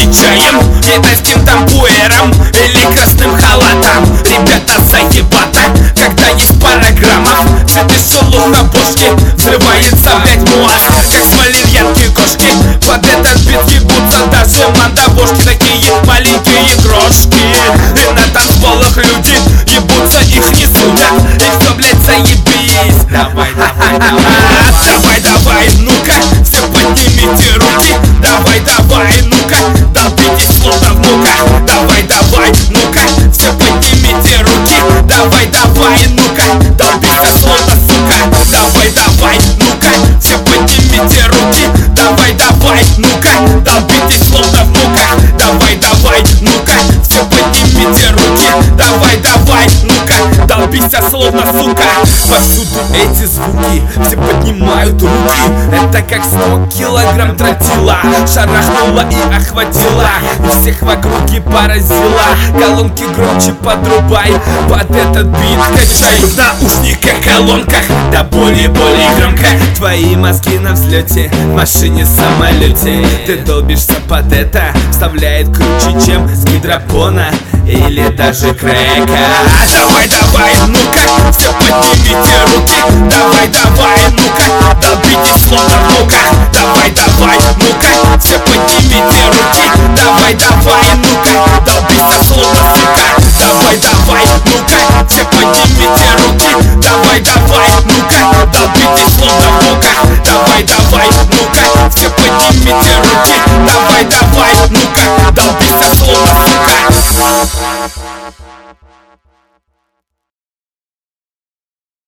чаем, китайским тампуэром или красным халатом. Ребята, заебато, когда есть пара граммов. Цветы шелуха бошки, взрывается, блять, муаз, как с валерьянки кошки. Под этот бит ебутся даже мандавошки, такие маленькие крошки. И на танцполах люди ебутся, их не судят, и все, блять, заебись. Давай, давай, давай, давай, давай, ну-ка, все поднимите руки. Давай, давай, ну-ка, долбитесь словно в муках. Давай, давай, ну-ка, все поднимите руки. Давай, давай, ну-ка, долбися словно сука. Давай, давай, ну-ка, все поднимите руки. Давай, давай, ну-ка, долбитесь словно в муках. Давай, давай, ну-ка, все поднимите руки. Давай, давай, ну-ка, долбися словно сука. Повсюду эти звуки, все поднимают руки. Это как 100 килограмм тротила шарахнула и охватила, и всех в округе поразила. Колонки громче подрубай, под этот бит качай. В наушниках, колонках, да более-более громко. Твои мозги на взлете, в машине, самолете. Ты долбишься под это, вставляет круче, чем с гидропона или даже крека. Давай, давай, ну-ка, все поднимите руки. Давай, давай, ну-ка, долбитесь словно в муках. Давай, давай, ну-ка, все поднимите руки. Давай, давай, ну-ка, долбися словно сука. Давай, давай, ну-ка, все поднимите руки. Давай, давай, ну-ка, долбитесь словно в муках. Давай, давай, ну-ка, все поднимите руки. Давай, давай, ну-ка, долбися словно сука.